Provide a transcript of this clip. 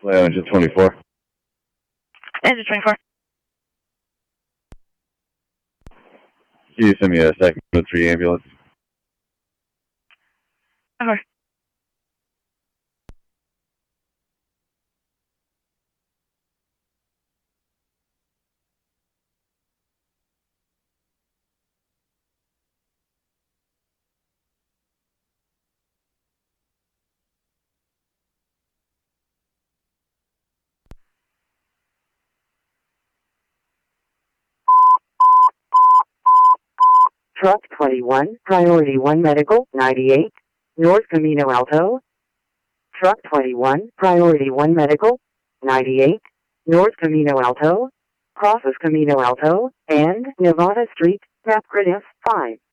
Engine 24. Engine 24. Can you send me a Sacramento 3 ambulance? Over. Truck 21, Priority 1 Medical, 98, North Camino Alto. Truck 21, Priority 1 Medical, 98, North Camino Alto, crosses Camino Alto, and Nevada Street, Paprinas, 5.